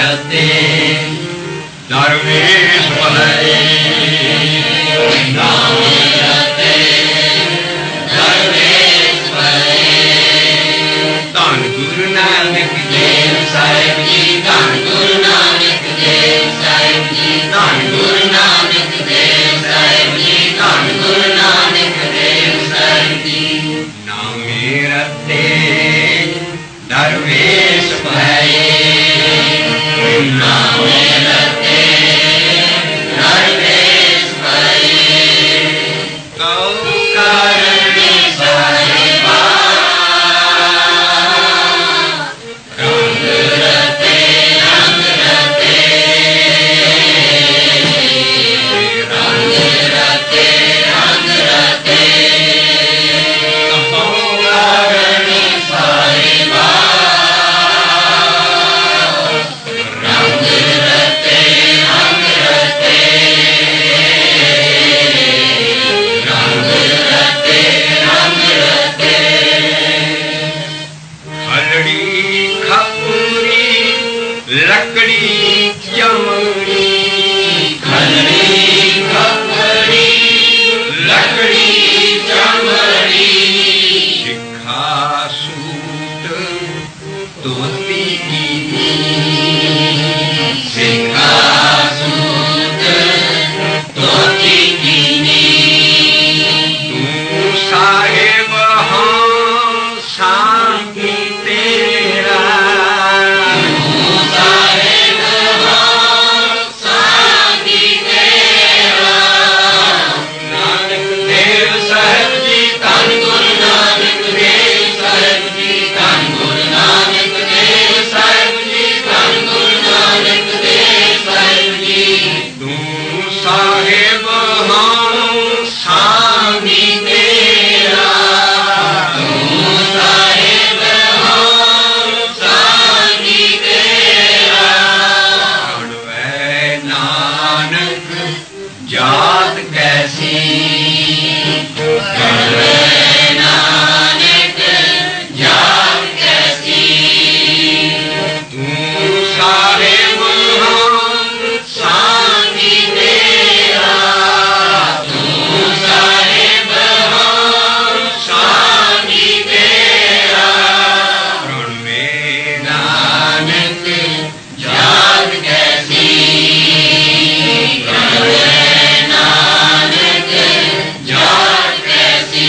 रते दरवेश भले नाम रते दरवेश भले धन गुरु नानक देव साहिब जी धन गुरु नानक देव साहिब जी धन गुरु नानक देव साहिब जी धन गुरु नानक देव साहिब जी नामे रते दरवेश भले नामे रते दरवेश भले कौ कारण साहिबा रंग रते रंग रते रंग रते रंग रते कौ कारण साहिबा रंग रते रंग रते रंग रते रंग रते खलड़ी खपूरी लकड़ी चमड़ी खलड़ी खपड़ी लकड़ी चमड़ी शिखा सूट धोती की शिखा सूट धोती की तू साहेब हाँ शांति तेरा तू साहेब हाँ शांति तेरा नानक देव साहिब जी धन गुरु नानक देव साहिब जी धन गुरु नानक देव साहिब जी धन गुरु नानक देव साहिब जी तू साहेब हाँ शांति तेरा तू साहेब हाँ शांति तेरा रणवै नानक जात कैसी रणवै नानक जात कैसी तू साहेब हाँ शांति तेरा तू साहेब हाँ शांति तेरा रणवे नानक जात कैसी रणवे नानक जात कैसी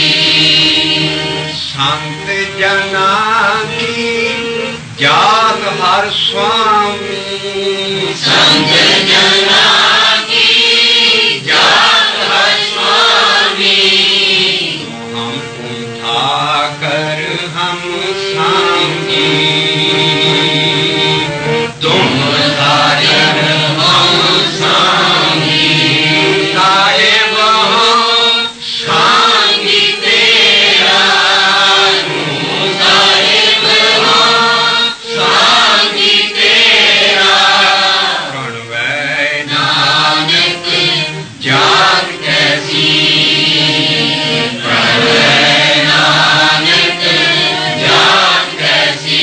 संत जना की जात हर स्वामी संत जना की जात हर स्वामी हम उठा कर हम सांगी तुम उठाकर हम सांगी साहेब हाँ शांति तेरा तू साहेब हाँ शांति तेरा रणवै नानक जात कैसी रणवै नानक जात कैसी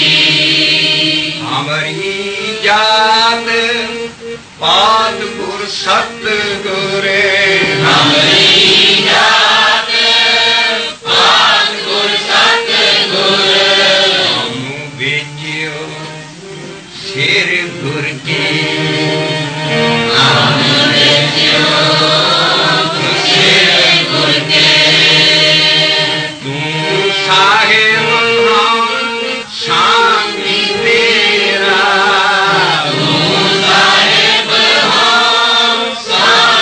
हमारी जात पात गुर सतगुरे हमारी जात पात गुर सतगुर हम बेचियो सिर गुर के हम बेचियो सिर गुर के तू साहेब हाँ शांति तेरा तू साहेब हाँ शांति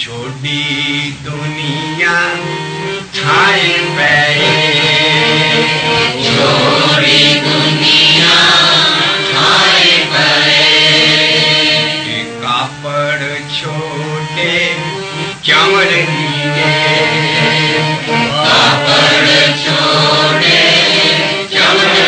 छोड़ी दुनिया छाए पे, छोड़ी दुनिया छाए पे, कापड़ छोटे चमड़ लिए, कापड़ छोटे चमड़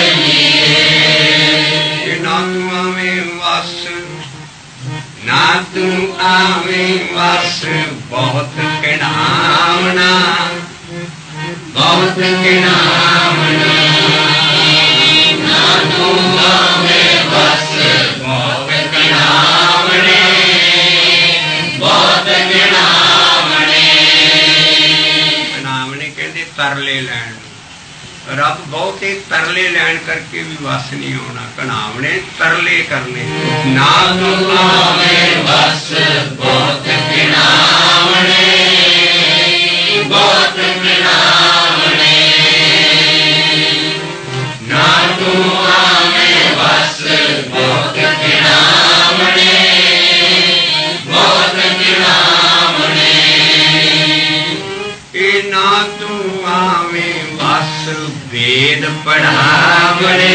लिए, ना तू आवे वस, ना तू आवे वस, बहुत किनावना, बहुत किनावना, ना तू आवे वस, बहुत किनावने, बहुत किनावने। किनावने कहते तरले लैन, रब बहुत ही तरले लैन करके भी वस नहीं होना, कनावने तरले करने, ना तू आवे वस, बहुत किनावने, बहुत किनावने, ना तू आवे वस, बहुत किनावने, बहुत किनावने, ना तू आवे वस, वेद पढ़ावने,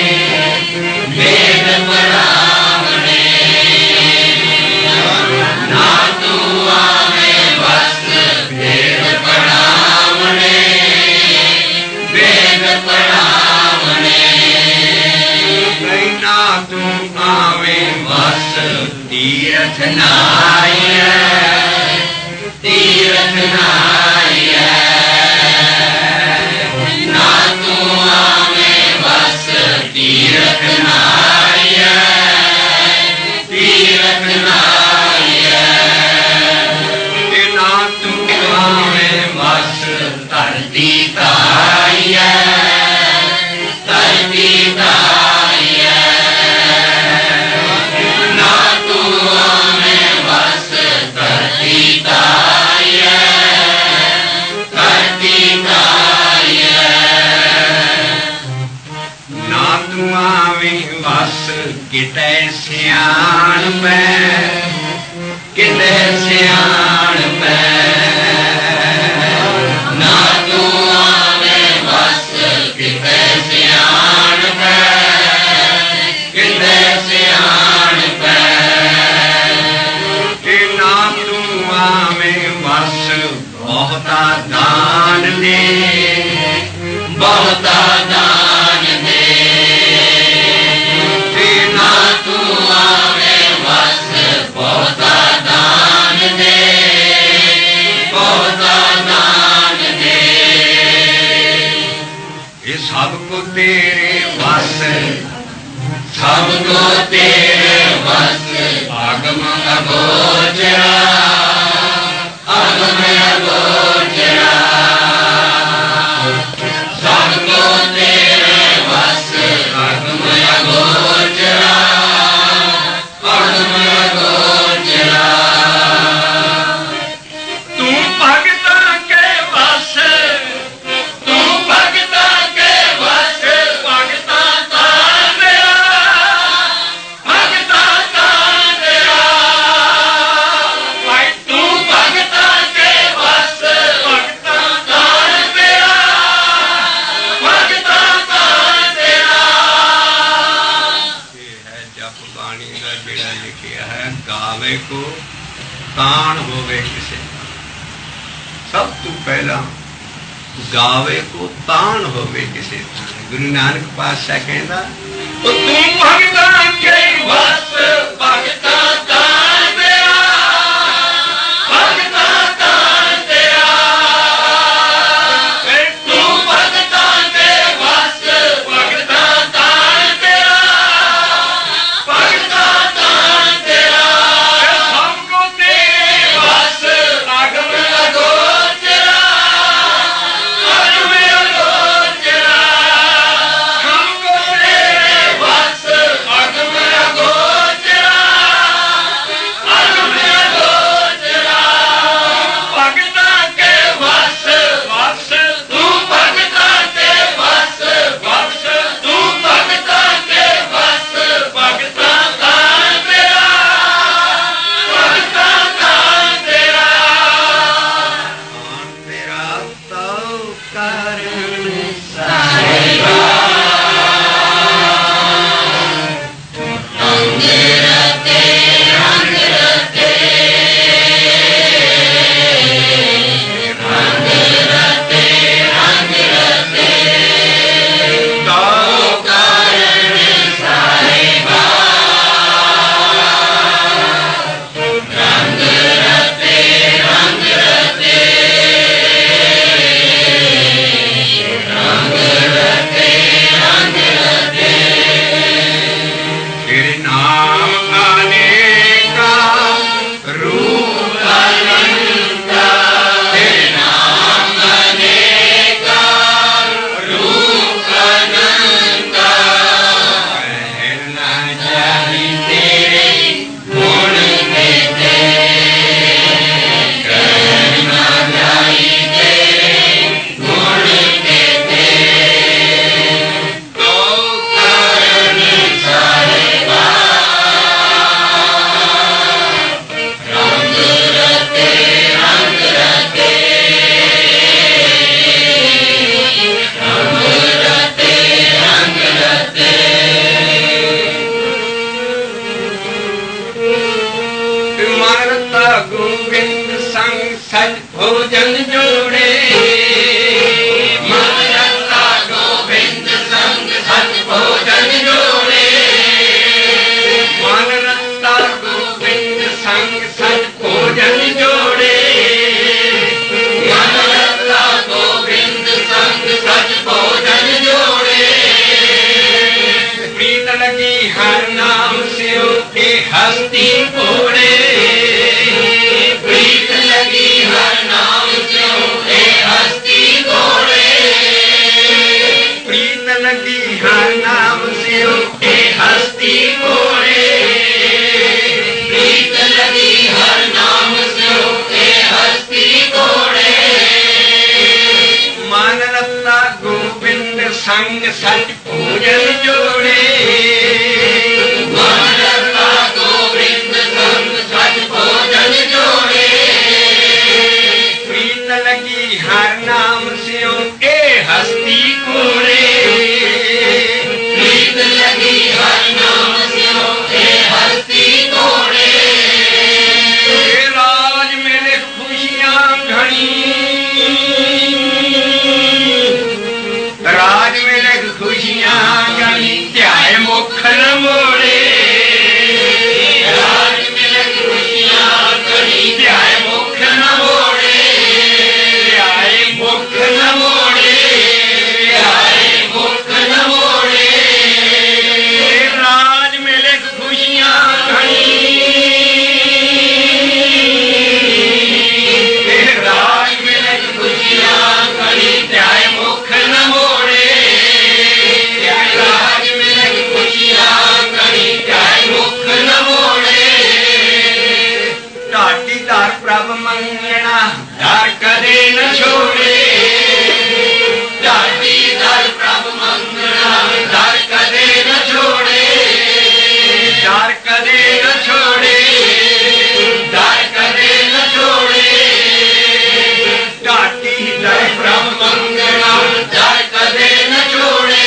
वेद पढ़ावने, ना तू आवे वस, वेद पढ़ावने, वेद पढ़ावने, ना तू आवे वस, तीर्थ नाय, तीर्थ नाय, ना तू आवे वस, तीर्थ नाय, तीर्थ नाय, ना तू आवे वस, धरती ताय, धरती ताय, ना तू आवे वस, धरती ताय, धरती ताय, ना तू आवे वस, किते सियाण पै, किते सियाण पै, ना तू आवे वस, किते सियाण पै, किते सियाण पै, ना तू आवे वस, बहुता दान दे, बहुता दान दे, ना तू आवे वस, बहुता दान दे, बहुता दान दे, ये सबको तेरे वस, सबको तेरे वस, आगम अगोचरा, आगम अगोचरा, सबको तेरे वस, आगम अगोचरा, आगम अगोचरा, तू भगता के वस, तू भगता के वस, भगता का तेरा, भगता का तेरा, भाई तू भगता के वस, भगता का तेरा, भगता का तेरा। ये है जप बाणी का जेड़ा लिखिया है, गावे को तान होवे किसे, सब तू पहला गावे को तान होवे किसे। गुरु नानक पातशाह कहता, तू भगता के वस, भगता तान तेरा, भगता तान तेरा, तू भगता के वस, भगता तान तेरा, भगता तान तेरा, सबको तेरे वस, आगम अगोचरा, आगम अगोचरा, सबको तेरे वस, आगम अगोचरा, सच भोजन जोड़े मन रता गोविंद संग सच भोजन जोड़े मन रता गोविंद संग सच भोजन जोड़े मन रता गोविंद संग सच भोजन जोड़े प्रीत लगी हर नाम से के हस्ती कोड़े प्रीत लगी हर नाम से के हस्ती कोड़े प्रीत लगी हर नाम से के हस्ती कोड़े प्रीत लगी हर नाम से के हस्ती कोड़े मन रता गोविंद संग सच भोजन जोड़े मन रता गोविंद संग सच भोजन जोड़े प्रीत लगी हर नाम से के हस्ती कोड़े प्रीत लगी हर नाम से के हस्ती कोड़े राज मेरे खुशियां घनी राज मेरे खुशियां घनी ध्याय मुख न मोड़े राज मेरे खुशियां घनी ध्याय मुख न मोड़े ध्याय मुख न मोड़े ध्याय मुख न मोड़े राज मेरे खुशियां घनी राज मेरे खुशियां घनी ध्याय मुख न मोड़े राज मेरे खुशियां घनी ध्याय मुख न मोड़े ढाडी धर प्रभ मंगना धर कदे न छोड़े ढाडी धर प्रभ मंगना धर कदे न छोड़े धर कदे न छोड़े धर कदे न छोड़े ढाडी धर प्रभ मंगना धर कदे न छोड़े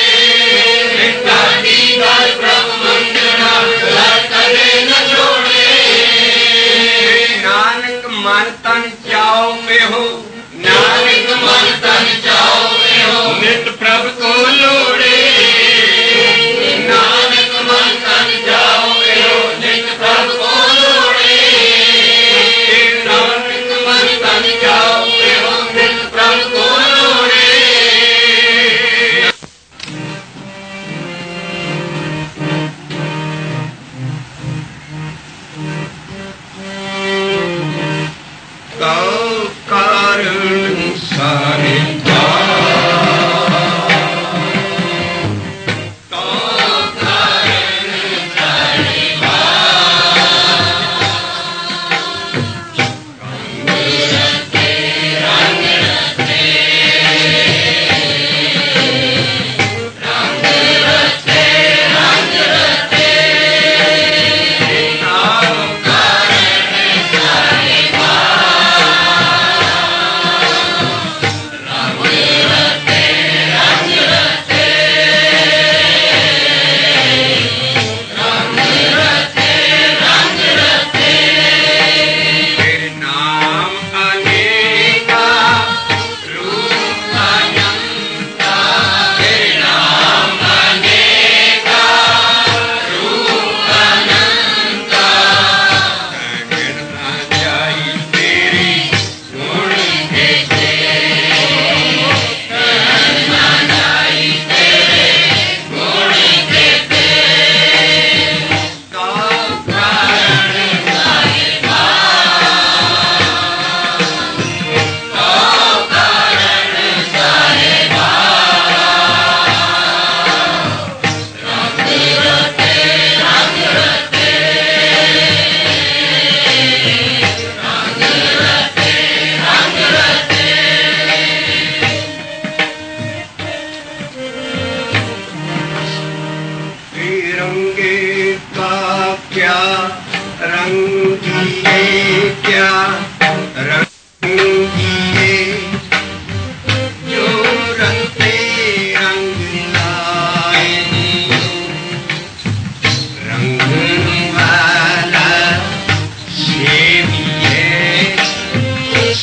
ढाडी धर प्रभ मंगना धर कदे न छोड़े नानक मन तन चाओ में हो नानक मन तन चाओ में हो नित प्रभ को लोड़े नानक मन तन चाओ में हो नित प्रभ को लोड़े नानक मन तन चाओ में हो नित प्रभ को लोड़े ਕਉ ਕਾਰਨ ਸਾਰੇ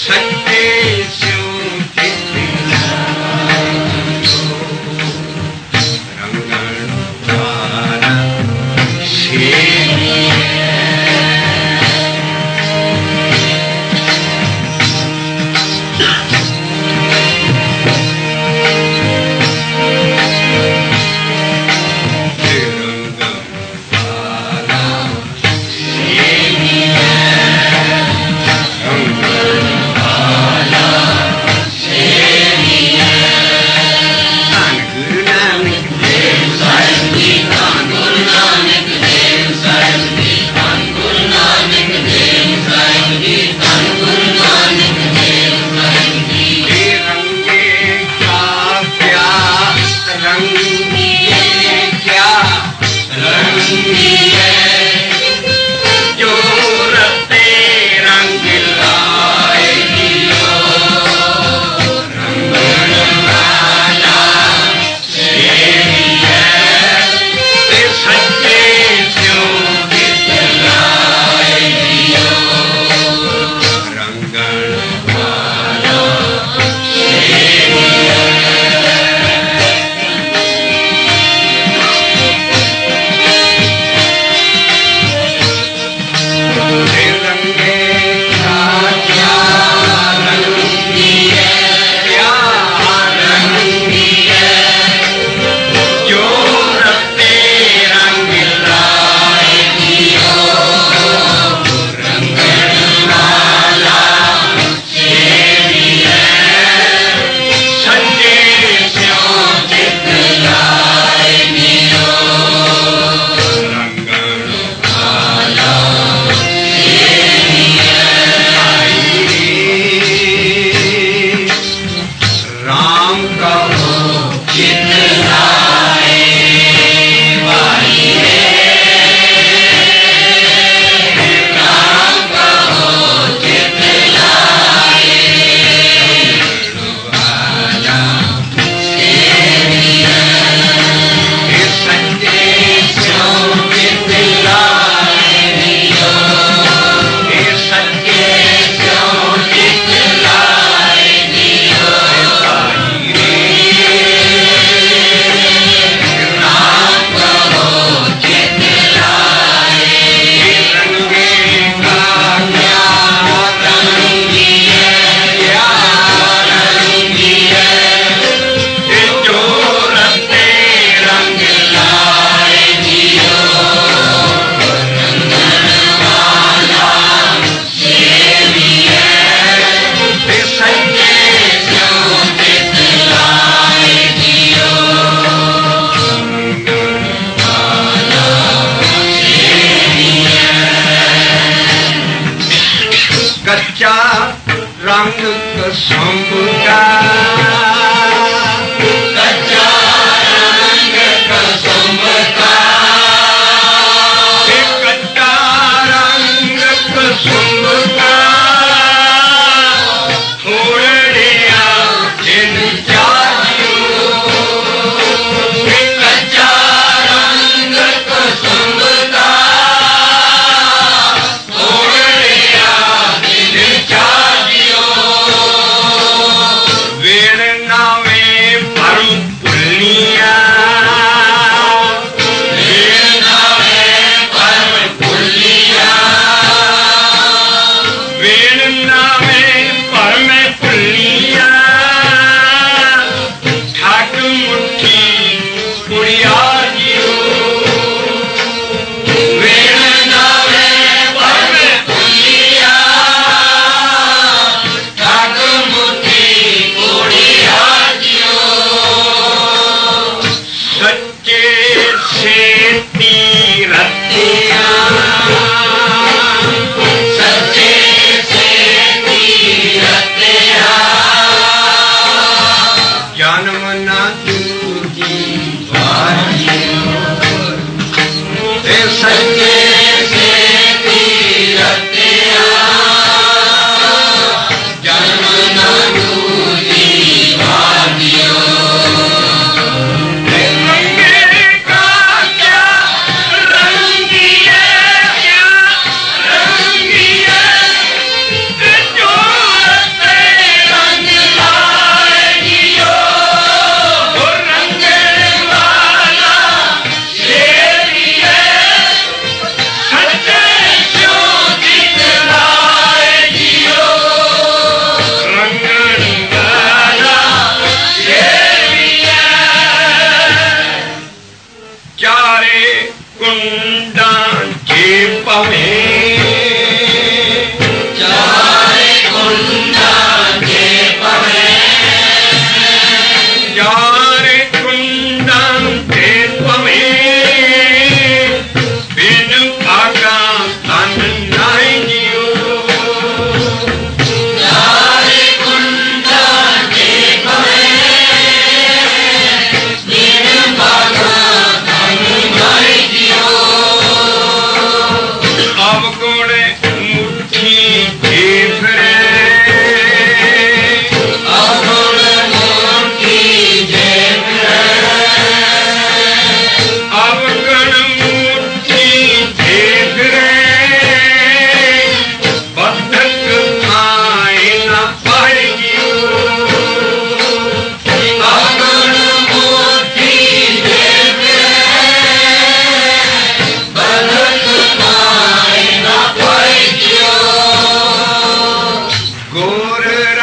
सच्चे स्यो रंगण वाला रंग कसम का कच्चा रंग कसम का कच्चा रंग कसम का छोड़ दिया जिन चाहिए कच्चा रंग कसम का छोड़ दिया जिन चाहिए सच्चे से तीरथिया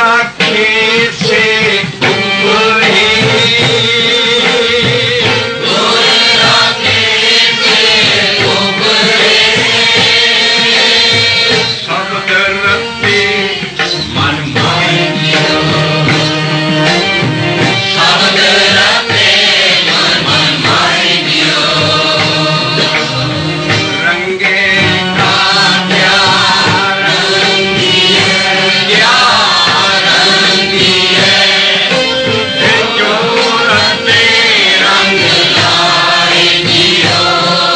राखे से उबरे, गुर राखे से उबरे, शब्द रते मन माहियो, शब्द रते मन माहियो, रंगे का प्यार रंगी है प्यार रंगी है, जो रते रंग लाए दियो,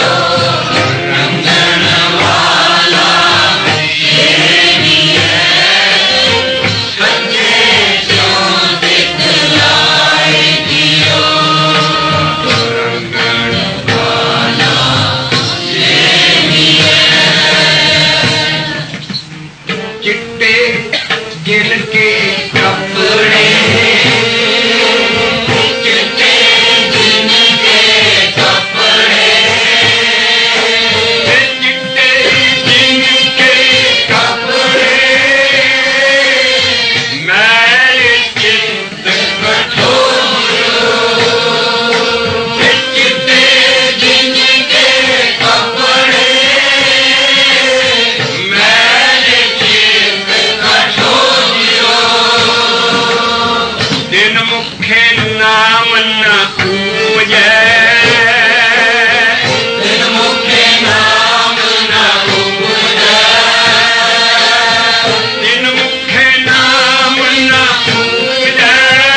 रंगन वाला शेरी है, सच्चे क्यों दिखलाए दियो, रंगन वाला शेरी है, चिट्टे जिनके कपड़े, चिट्टे जिनके कपड़े, चिट्टे जिनके कपड़े, मैल चित्त कठोर, चिट्टे जिनके कपड़े, मैल चित्त कठोरियो, दिन मुखे नाम न पूजे, दिन मुखे नाम न उपजै, दिन मुखे नाम न पूजे,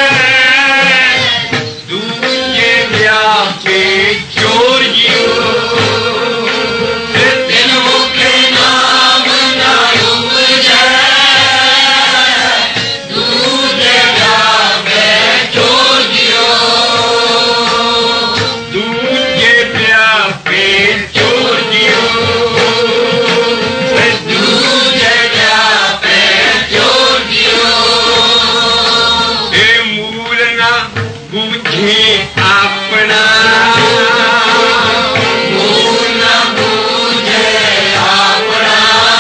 दूजे व्यापे चोरियो, दिन मुखे नाम न उपजै, दूजे व्यापे चोरियो, दूजे व्यापे चोरियो, दूजे व्यापे चोरियो, हे मूल न बूझे अपना, मूल न बूझे अपना,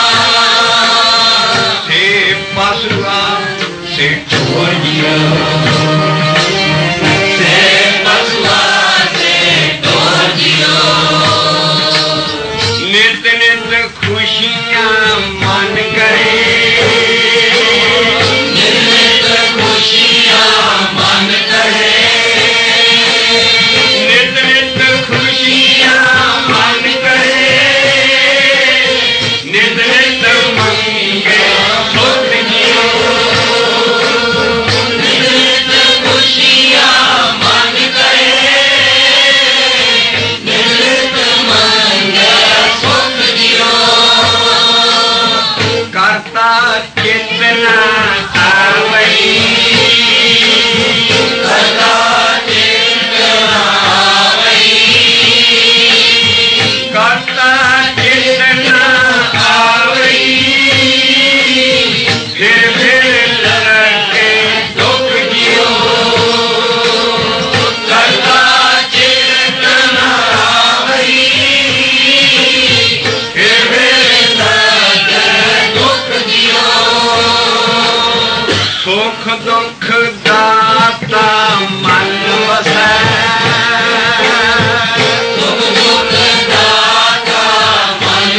हे पशुआ से छोड़ियो, से पशुआ से तोड़ियो, नित नित खुशियाँ मन करे, नित खुशियाँ मन करे, नित नित खुशियाँ मन करे, नित नित मंगे सुख जियो, नित खुशियाँ मन करे, नित मंगे सुख दियो, करता चेतना आवई, करता चिंतना आवई, करता चेतना आवई, फिर लगे दुख जियो, करता चिंतना आवई, फिर लगे दुख दियो, सुख दुख दाता मन वसै, सुख दुख दाता मन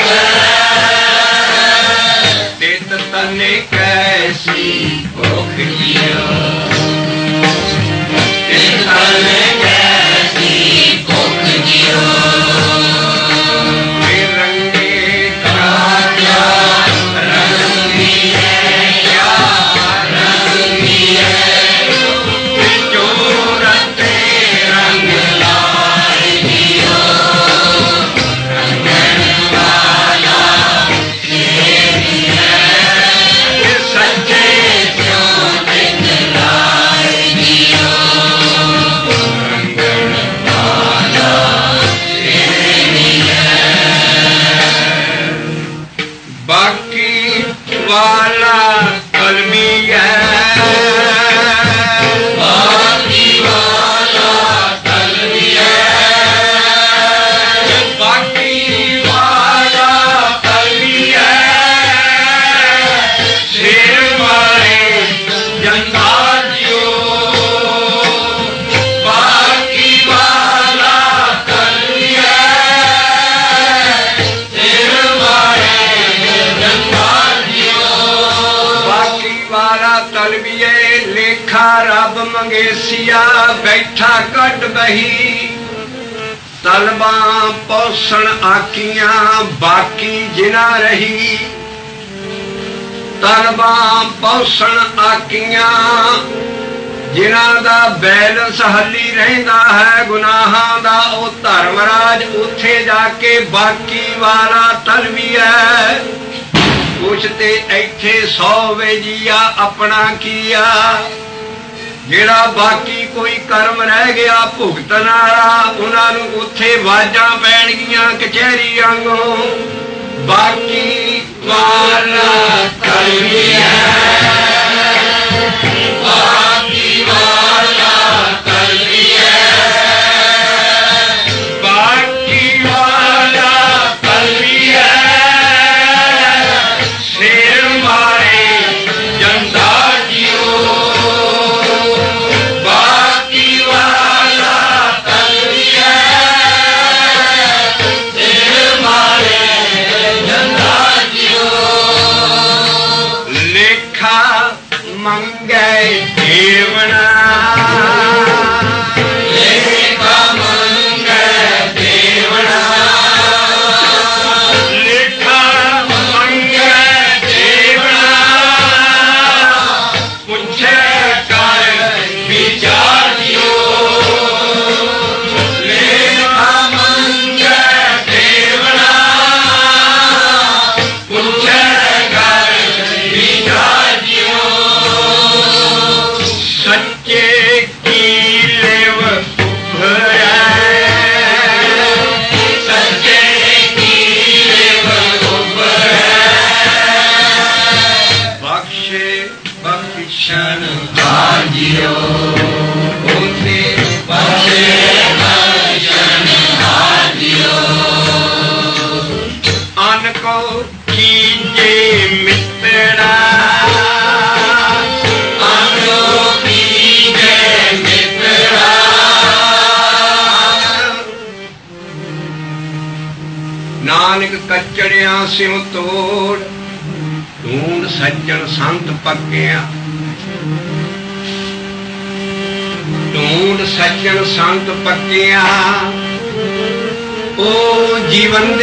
वसै, तित तने कैसी भूख जियो, तित तने कैसी भूख दियो, रंगे का प्यार रंगी है प्यार रंगी है, जो रते रंग लाए दियो, रंगन वाला शेरी है, सच्चे क्यों दिखलाए दियो, रंगन वाला ਤਲਵੀਏ ਲੇਖਾ ਰੱਬ ਮੰਗੇਸੀਆ ਬੈਠਾ ਕੱਢ ਬਹੀ ਤਲਬਾਂ ਪੌਸਣ ਆਕੀਆਂ ਬਾਕੀ ਜਿਨਾ ਰਹੀ ਤਲਬਾਂ ਪੌਸਣ ਆਕੀਆਂ ਜਿਨ੍ਹਾਂ ਦਾ ਬੈਲੈਂਸ ਹੱਲੀ ਰਹਿੰਦਾ ਹੈ ਗੁਨਾਹਾਂ ਦਾ ਉਹ ਧਰਮਰਾਜ ਉੱਥੇ ਜਾ ਕੇ ਬਾਕੀ ਵਾਲਾ ਤਲਵੀ ਹੈ ਕੁਛ ਤੇ ਇੱਥੇ 100 ਵੇਜੀਆ ਆਪਣਾ ਕੀਆ ਜਿਹੜਾ ਬਾਕੀ ਕੋਈ ਕਰਮ ਰਹਿ ਗਿਆ ਭੁਗਤਣ ਵਾਲਾ ਉਹਨਾਂ ਨੂੰ ਉੱਥੇ ਵਾਜਾਂ ਪੈਣਗੀਆਂ ਕਚਹਿਰੀ ਵਾਂਗੋਂ ਬਾਕੀ ਵਾਲਾ ਤਲਵੀ ਹੈ ਬਾਕੀ ਵਾਲਾ ਤਲਵੀ ਹੈ ਬਾਕੀ ਵਾਲਾ ਤਲਵੀ ਹੈ ਸਿਰ ਮਾਰੇ ਜੰਦਾ ਜਿਓ ਬਾਕੀ ਵਾਲਾ ਤਲਵੀ ਹੈ ਸਿਰ ਮਾਰੇ ਜੰਦਾ ਜਿਓ ਲੇਖਾ ਮੰਗੇ ਦੇਵਣਾ ਲੇਖਾ ਮੰਗੇ ਦੇਵਣਾ ਲੇਖਾ ਮੰਗੇ ਦੇਵਣਾ ਪੁੱਛੇ ਕਰ ਵਿਚਾਰ ਦਿਓ ਲੇਖਾ ਮੰਗੇ ਦੇਵਣਾ ਪੁੱਛੇ ਕਰ ਵਿਚਾਰ ਦਿਓ ਸੱਚੇ ਕੀ ਲੇਵ ਉਭਰੈ ਸੱਚੇ ਕੀ ਲੇਵ ਉਭਰੈ ਬਖਸ਼ੇ ਬਖਸ਼ਣ ਹਾਰਿਓ ਉਥੇ ਬਖਸ਼ੇ ਬਖਸ਼ਣ ਹਾਰਿਓ ਅਨ ਕੋ ਕੀਜੇ ਮਿੱਤਰਾ ਨਾਨਕ ਕੱਚੜਿਆਂ ਸਿਉ ਤੋੜ ਢੂੰਡ ਸੱਜਣ ਸੰਤ ਪੱਕਿਆ ਢੂੰਡ ਸੱਜਣ ਸੰਤ ਪੱਕਿਆ ਉਹ ਜੀਵਨ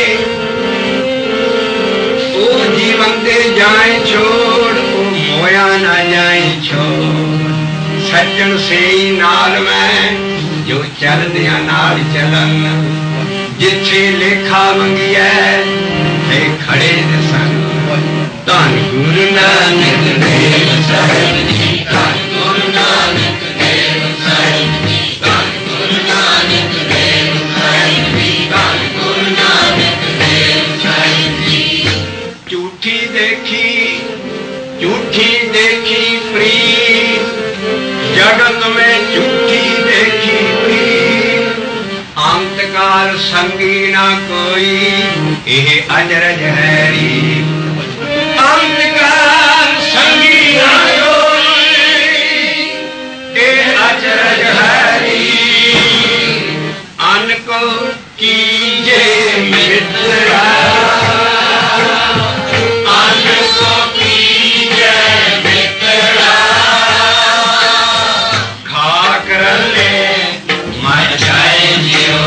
ਦੇ ਜਾਏ ਛੋੜ ਉਹ ਮੋਇਆ ਨਾ ਜਾਏ ਛੋੜ ਸੱਜਣ ਸੇਈ ਨਾਲ ਮੈਂ ਜੋ ਚੱਲਦਿਆਂ ਨਾਲ ਚੱਲਣ ਜਿੱਥੇ ਲੇਖਾ ਮੰਗਿਐ ਤੇ ਖੜੇ ਦੇ ਸਨ ਧੰਨ ਗੁਰੂ ਨਾਨਕ ਦੇਵ ਸਾਹਿਬ ਜੀ ਧੰਨ ਗੁਰੂ ਨਾਨਕ ਦੇਵ ਸਾਹਿਬ ਜੀ ਧੰਨ ਗੁਰੂ ਨਾਨਕ ਦੇਵ ਸਾਹਿਬ ਜੀ ਧੰਨ ਗੁਰੂ ਨਾਨਕ ਦੇਵ ਸਾਹਿਬ ਜੀ ਝੂਠੀ ਦੇਖੀ ਪ੍ਰੀਤ ਜਗਤ ਵਿੱਚ ਝੂਠੀ ਦੇਖੀ ਪ੍ਰੀਤ ਅੰਤਕਾਲ ਸੰਗੀ ਨਾ ਕੋਈ ਇਹ ਅਜਰਜ ਹੈਰੀ ਅੰਤਕਾਲ ਸੰਗੀ ਨਾ ਕੋਈ ਇਹ ਅਜਰਜ ਹੈਰੀ ਅਨ ਕੋ ਕੀਜੇ ਮਿੱਤਰਾ ਅਨ ਕੋ ਕੀਜੇ ਮਿੱਤਰਾ ਖਾਕ ਰਲੇ ਮਰ ਜਾਏ ਜਿਓ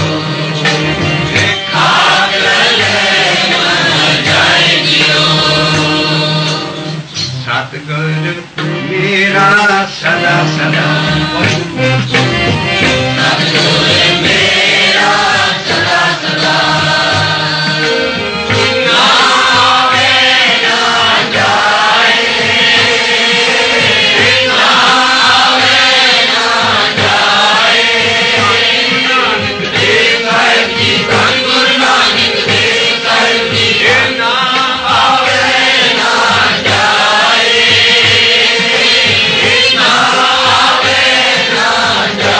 ਖਾਕ ਰਲੇ ਮਰ ਜਾਏ ਜਿਓ ਸਤਿਗੁਰ ਮੇਰਾ ਸਦਾ ਸਦਾ ਸਤਿਗੁਰ ਮੇਰਾ ਸਦਾ ਸਦਾ ਨਾ ਆਵੇ ਨਾ ਜਾਏ ਨਾ ਆਵੇ ਨਾ ਜਾਏ ਨਾਨਕ ਦੇਵ ਸਾਹਿਬ ਜੀ ਧੰਨ ਗੁਰੂ ਨਾਨਕ ਦੇਵ ਸਾਹਿਬ ਜੀ ਨਾ ਆਵੇ ਨਾ ਜਾਏ ਨਾ ਆਵੇ ਨਾ ਜਾਏ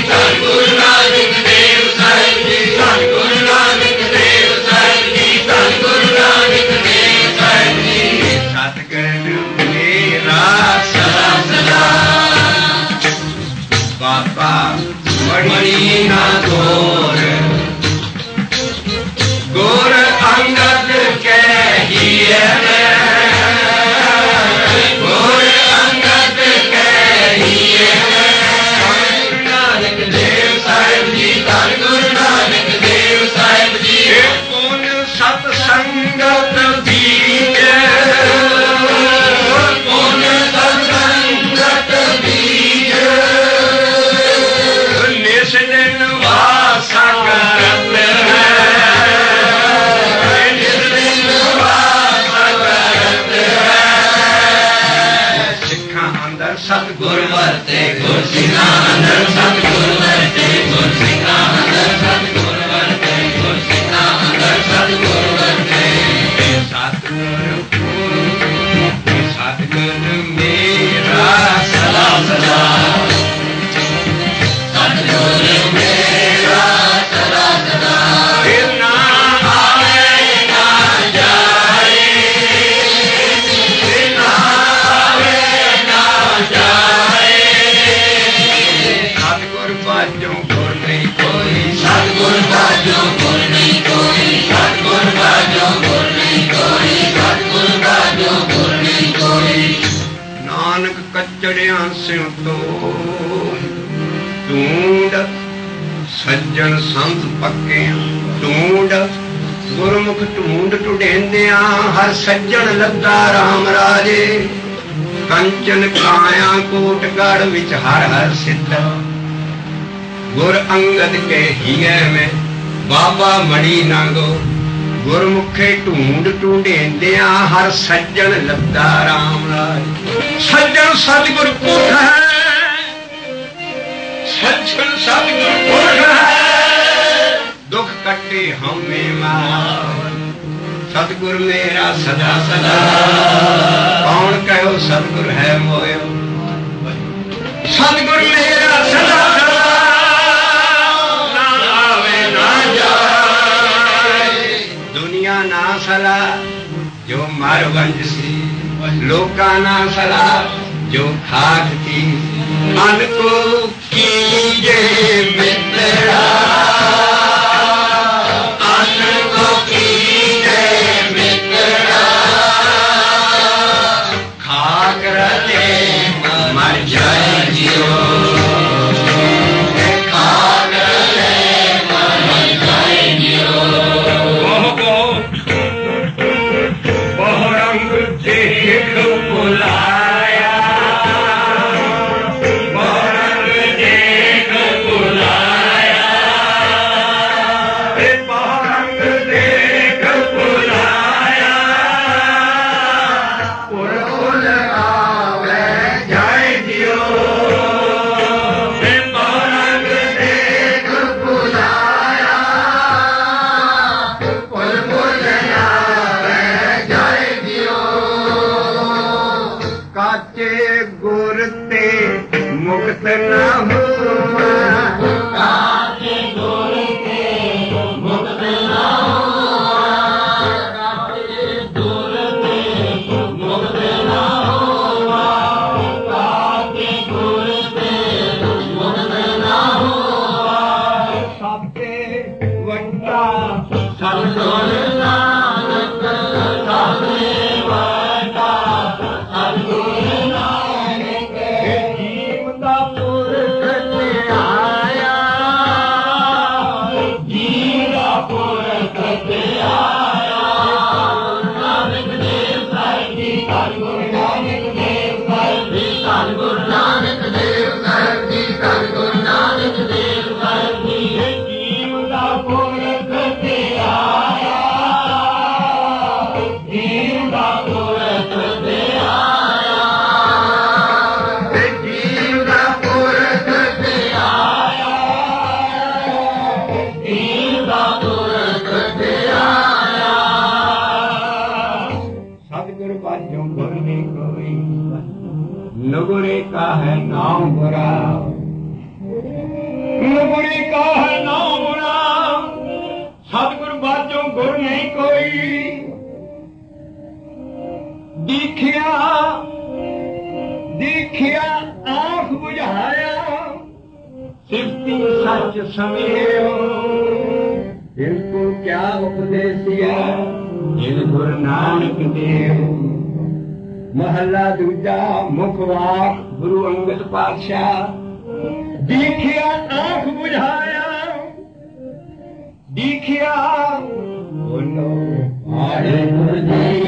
ਧੰਨ ਗੁਰੂ ਨਾਨਕ ਦੇਵ ਸਾਹਿਬ ਜੀ, ਧੰਨ ਗੁਰੂ ਨਾਨਕ ਦੇਵ ਸਾਹਿਬ ਜੀ, ਧੰਨ ਗੁਰੂ ਨਾਨਕ ਦੇਵ ਸਾਹਿਬ ਜੀ। ਸਤਿਗੁਰੂ ਮੇਰਾ ਸਦਾ ਸਦਾ ਬਾਬਾ ਮੜੀ ਨਾ ਗੋਰ, ਗੁਰ ਅੰਗਦ ਕਹੀਏ ਗੁਰ ਅੰਗਦ ਕਹੀਏ। ਨਾਨਕ ਦੇਵ ਸਾਹਿਬ ਜੀ, ਧੰਨ ਗੁਰੂ ਨਾਨਕ ਦੇਵ ਸਾਹਿਬ ਜੀ। ਪੁਨ ਸਤ ਸੰਗਤ ਬੀਜੈ, ਪੁਨ ਸਤ ਸੰਗਤ ਬੀਜੈ, ਨਿਸ ਦਿਨ ਵਾਸਾ ਕਰਤ ਹੈ, ਨਿਸ ਦਿਨ ਵਾਸਾ ਕਰਤ ਹੈ। ਸਿੱਖਾਂ ਅੰਦਰ ਸਤਿਗੁਰ ਵਰਤੇ, ਗੁਰ ਸਿੰਘਾਂ ਅੰਦਰ ਸਤਿਗੁਰ ਵਰਤੇ, ਗੁਰ ਸਿੰਘਾਂ ਅੰਦਰ ਸਤਿਗੁਰ ਵਰਤੇ, ਗੁਰ ਸਿੰਘਾਂ ਅੰਦਰ ਸਤਿਗੁਰ ਵਰਤੇ। ਸਤਿਗੁਰ ਮੇਰਾ ਸਦਾ ਸਦਾ, ਸਤਿਗੁਰ ਮੇਰਾ ਸਦਾ ਸਦਾ। ਫਿਰ ਨਾ ਆਵੇ ਨਾ ਜਾਏ, ਫਿਰ ਨਾ ਆਵੇ ਨਾ ਜਾਏ। ਸਤਿਗੁਰ ਬਾਝੋਂ ਗੁਰ ਨਹੀਂ ਕੋਈ, ਸਤਿਗੁਰ ਬਾਝੋਂ ਗੁਰ ਨਹੀਂ ਕੋਈ, ਸਤਿਗੁਰ ਬਾਝੋਂ ਗੁਰ ਨਹੀਂ ਕੋਈ, ਸਤਿਗੁਰ ਬਾਝੋਂ ਗੁਰ ਨਹੀਂ ਕੋਈ। ਨਾਨਕ ਕੱਚੜਿਆਂ ਸਿਉ ਤੋਂ ਢੂੰਡ, ਸੱਜਣ ਸੰਤ ਪੱਕਿਆਂ ਢੂੰਡ, ਗੁਰਮੁਖ ਢੂੰਡ ਢੁੰਡੇਂਦਿਆਂ ਹਰ ਸੱਜਣ ਲੱਗਾ ਰਾਮ ਰਾਜੇ। ਕੰਚਨ ਕਾਇਆ ਕੋਟਗੜ ਵਿੱਚ ਹਰ ਹਰ ਸਿੱਧ, ਗੁਰ ਅੰਗਦ ਕੇ ਹੀਏ ਮੈਂ ਬਾਬਾ ਮੜੀ ਨਾਂਗੋ। ਗੁਰਮੁਖੇ ਢੂੰਡ ਢੂੰਡੇਂਦਿਆਂ ਹਰ ਸੱਜਣ ਲੱਗਾ ਰਾਮ ਰਾਜ। ਸੱਜਣ ਸਤਿਗੁਰ ਪੁਰਖ ਹੈ, ਸੱਜਣ ਸਤਿਗੁਰ ਪੁਰਖ ਹੈ, ਦੁੱਖ ਕੱਟੇ ਹਉਮੈ ਮਾਰ। ਸਤਿਗੁਰ ਮੇਰਾ ਸਦਾ ਸਦਾ, ਕੌਣ ਕਹਿਓ ਸਤਿਗੁਰ ਹੈ ਮੋਇਓ। ਸਤਿਗੁਰ ਮੇਰਾ ਸਦਾ ਸਦਾ, ਨਾ ਆਵੇ ਨਾ ਜਾਏ। ਦੁਨੀਆ ਨਾ ਸਲਾ ਜੋ ਮਰ ਵੰਜ ਸੀ, ਲੋਕਾਂ ਨਾ ਸਲਾ ਜੋ ਖਾਕ ਥੀ। ਮਨ ਕੋ ਕੀਜੇ ਮਿੱਤਰਾ, ਮਨ ਕੋ ਕੀਜੇ ਮਿੱਤਰਾ, ਖਾਕ ਰਤੇ ਮਰ ਜਾਏ ਜਿਓ। ਖਾਕ ਰਤੇ ਮਰ ਜਾਏ ਜਿਓ। ਬਹੁ ਰੰਗ ਦੇਖ ਬੁਲਾਇਆ, ਬਹੁ ਰੰਗ ਦੇਖ ਬੁਲਾਇਆ, ਬਹੁ ਰੰਗ ਦੇਖ ਬੁਲਾਇਆ। ਪੁਰ ਫੁੱਲ ਆਵੇ ਜਾਏ ਜਿਓ। ਬਹੁ ਰੰਗ ਦੇਖ ਬੁਲਾਇਆ, ਪੁਰ ਫੁੱਲ ਆਵੇ ਜਾਏ ਜਿਓ। ਕਾਚੇ ਗੁਰ ਤੇ ਮੁਕਤ ਨਾ ਹੋਵਾ, ਕਾਚੇ ਗੁਰ ਤੇ ਮੁਕਤ ਨਾ ਹੋਵਾ, ਕਾਚੇ ਗੁਰ ਤੇ ਮੁਕਤ ਨਾ ਹੋਵਾ, ਕਾਚੇ ਗੁਰ ਤੇ ਮੁਕਤ ਨਾ ਹੋਵਾ। ਸਭੇ ਵੱਡਾ ਸਤਿਗੁਰ ਨਾਨਕ, ਸਭੇ ਵੱਡਾ ਸਤਿਗੁਰ ਨਾਨਕ। ਜੀਵ ਦਾ ਪੁਰਖ ਤੇ ਆਇਆ, ਜੀਵ ਦਾ ਪੁਰਖ ਤੇ ਆਇਆ। ਨਾਨਕ ਦੇਵ ਸਾਹਿਬ ਜੀ, ਧੰਨ ਗੁਰੂ ਨਾਨਕ ਦੇਵ ਸਾਹਿਬ ਜੀ, ਧੰਨ ਗੁਰੂ ਨਾਨਕ ਦੇਵ ਸਾਹਿਬ ਜੀ, ਧੰਨ ਗੁਰੂ ਨਾਨਕ ਦੇਵ ਸਾਹਿਬ ਜੀ। ਜੀਵ ਦਾ ਪੁਰਖ ਤੇ ਆਇਆ, ਜੀਵ ਦਾ ਪੁਰਖ ਤੇ ਆਇਆ, ਜੀਵ ਦਾ ਪੁਰਖ ਤੇ ਆਇਆ, ਜੀਵ ਦਾ ਪੁਰਖ ਤੇ ਆਇਆ। ਸਤਿਗੁਰ ਬਾਝੋਂ ਗੁਰ ਨਹੀਂ ਕੋਈ, ਨਗੁਰੇ ਕਾ ਹੈ ਨਾਮ ਬੁਰਾ। गुरी का है नाम राम, सतगुरु बाजों गुर नहीं कोई। दीखिया दीखिया आंख बुझाया, सिफती सच समेयो। इनको क्या उपदेसिया जिन गुरु नानक देव। महला दूजा मुखवाक गुरु अंगद पातशाह। दीखिया आंख बुझाया, दीखिया बोलो आए गुरु जी